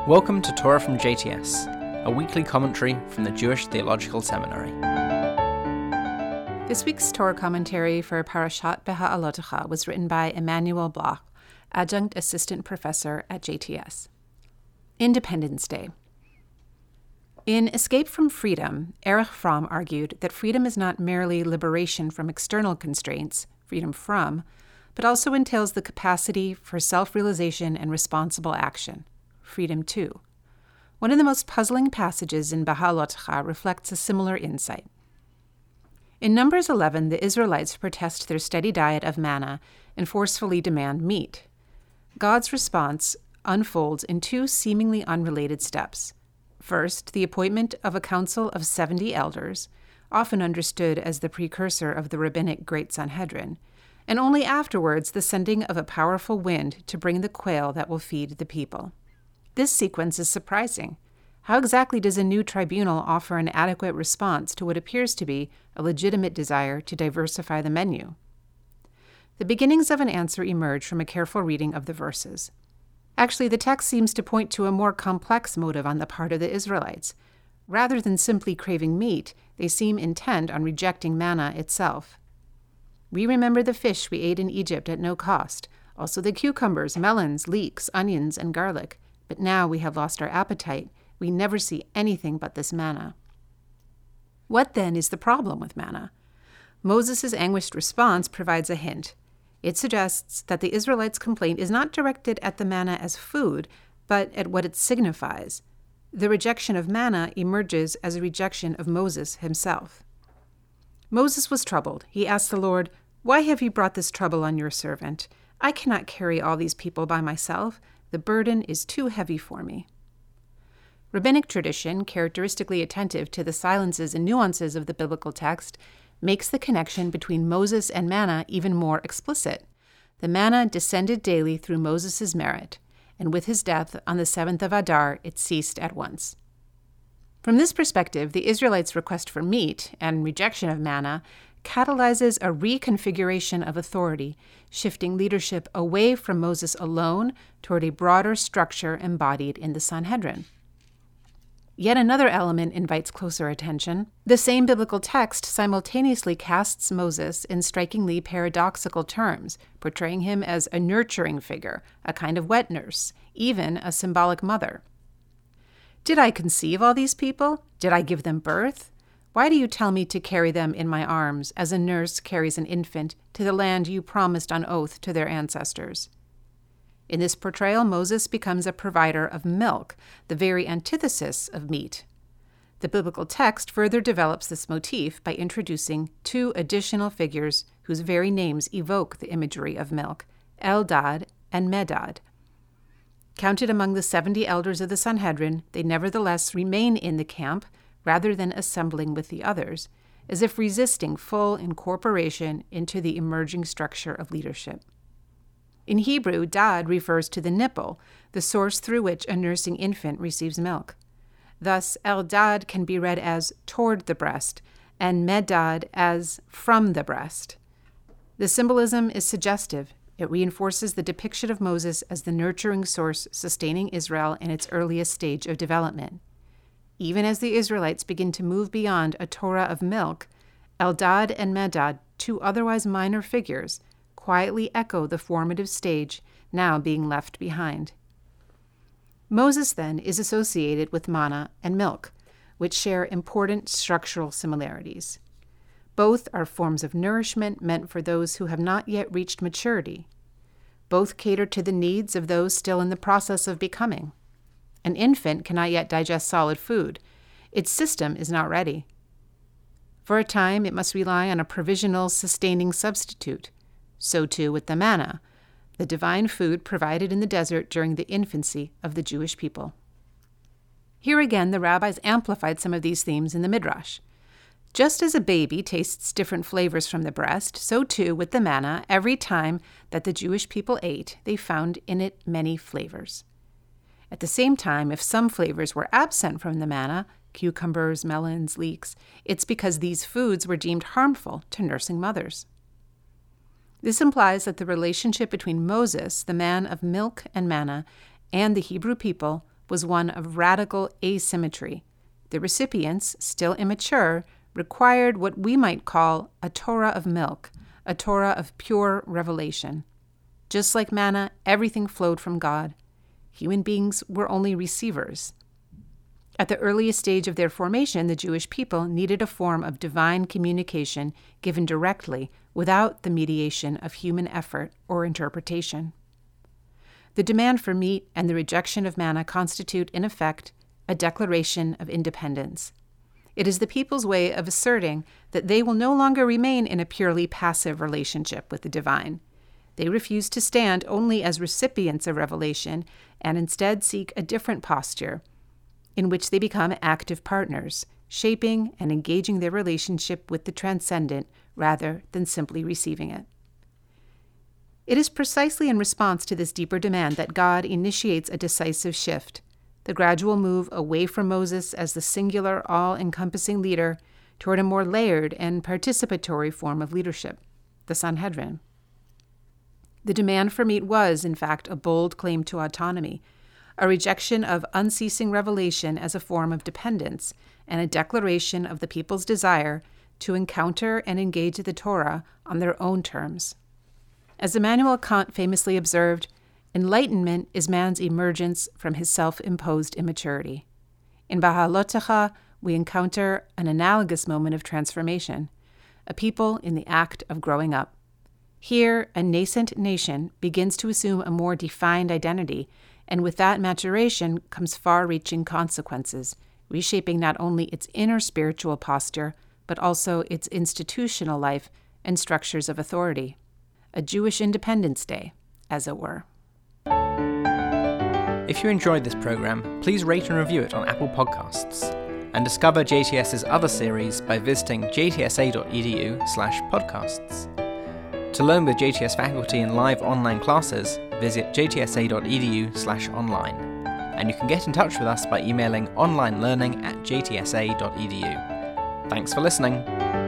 Welcome to Torah from JTS, a weekly commentary from the Jewish Theological Seminary. This week's Torah commentary for Parashat Beha'alotecha was written by Emmanuel Bloch, Adjunct Assistant Professor at JTS. Independence Day. In Escape from Freedom, Erich Fromm argued that freedom is not merely liberation from external constraints, freedom from, but also entails the capacity for self-realization and responsible action, freedom to. One of the most puzzling passages in Beha'alotecha reflects a similar insight. In Numbers 11, the Israelites protest their steady diet of manna and forcefully demand meat. God's response unfolds in two seemingly unrelated steps. First, the appointment of a council of 70 elders, often understood as the precursor of the rabbinic Great Sanhedrin, and only afterwards the sending of a powerful wind to bring the quail that will feed the people. This sequence is surprising. How exactly does a new tribunal offer an adequate response to what appears to be a legitimate desire to diversify the menu? The beginnings of an answer emerge from a careful reading of the verses. Actually, the text seems to point to a more complex motive on the part of the Israelites. Rather than simply craving meat, they seem intent on rejecting manna itself. We remember the fish we ate in Egypt at no cost, also the cucumbers, melons, leeks, onions, and garlic. But now we have lost our appetite. We never see anything but this manna. What then is the problem with manna? Moses' anguished response provides a hint. It suggests that the Israelites' complaint is not directed at the manna as food, but at what it signifies. The rejection of manna emerges as a rejection of Moses himself. Moses was troubled. He asked the Lord, "Why have you brought this trouble on your servant? I cannot carry all these people by myself. The burden is too heavy for me." Rabbinic tradition, characteristically attentive to the silences and nuances of the biblical text, makes the connection between Moses and manna even more explicit. The manna descended daily through Moses' merit, and with his death on the 7th of Adar, it ceased at once. From this perspective, the Israelites' request for meat and rejection of manna catalyzes a reconfiguration of authority, shifting leadership away from Moses alone toward a broader structure embodied in the Sanhedrin. Yet another element invites closer attention. The same biblical text simultaneously casts Moses in strikingly paradoxical terms, portraying him as a nurturing figure, a kind of wet nurse, even a symbolic mother. "Did I conceive all these people? Did I give them birth? Why do you tell me to carry them in my arms, as a nurse carries an infant, to the land you promised on oath to their ancestors?" In this portrayal, Moses becomes a provider of milk, the very antithesis of meat. The biblical text further develops this motif by introducing two additional figures whose very names evoke the imagery of milk, Eldad and Medad. Counted among the 70 elders of the Sanhedrin, they nevertheless remain in the camp rather than assembling with the others, as if resisting full incorporation into the emerging structure of leadership. In Hebrew, dad refers to the nipple, the source through which a nursing infant receives milk. Thus, Eldad can be read as toward the breast, and Medad as from the breast. The symbolism is suggestive. It reinforces the depiction of Moses as the nurturing source sustaining Israel in its earliest stage of development. Even as the Israelites begin to move beyond a Torah of milk, Eldad and Medad, two otherwise minor figures, quietly echo the formative stage now being left behind. Moses, then, is associated with manna and milk, which share important structural similarities. Both are forms of nourishment meant for those who have not yet reached maturity. Both cater to the needs of those still in the process of becoming. An infant cannot yet digest solid food. Its system is not ready. For a time, it must rely on a provisional sustaining substitute. So too with the manna, the divine food provided in the desert during the infancy of the Jewish people. Here again, the rabbis amplified some of these themes in the Midrash. Just as a baby tastes different flavors from the breast, so too with the manna, every time that the Jewish people ate, they found in it many flavors. At the same time, if some flavors were absent from the manna, cucumbers, melons, leeks, it's because these foods were deemed harmful to nursing mothers. This implies that the relationship between Moses, the man of milk and manna, and the Hebrew people was one of radical asymmetry. The recipients, still immature, required what we might call a Torah of milk, a Torah of pure revelation. Just like manna, everything flowed from God. Human beings were only receivers. At the earliest stage of their formation, the Jewish people needed a form of divine communication given directly, without the mediation of human effort or interpretation. The demand for meat and the rejection of manna constitute, in effect, a declaration of independence. It is the people's way of asserting that they will no longer remain in a purely passive relationship with the divine. They refuse to stand only as recipients of revelation and instead seek a different posture, in which they become active partners, shaping and engaging their relationship with the transcendent rather than simply receiving it. It is precisely in response to this deeper demand that God initiates a decisive shift, the gradual move away from Moses as the singular, all-encompassing leader toward a more layered and participatory form of leadership, the Sanhedrin. The demand for meat was, in fact, a bold claim to autonomy, a rejection of unceasing revelation as a form of dependence, and a declaration of the people's desire to encounter and engage the Torah on their own terms. As Immanuel Kant famously observed, enlightenment is man's emergence from his self-imposed immaturity. In Beha'alotecha, we encounter an analogous moment of transformation, a people in the act of growing up. Here, a nascent nation begins to assume a more defined identity, and with that maturation comes far-reaching consequences, reshaping not only its inner spiritual posture, but also its institutional life and structures of authority. A Jewish Independence Day, as it were. If you enjoyed this program, please rate and review it on Apple Podcasts, and discover JTS's other series by visiting jtsa.edu/podcasts. To learn with JTS faculty in live online classes, visit jtsa.edu/online, and you can get in touch with us by emailing onlinelearning@jtsa.edu. Thanks for listening.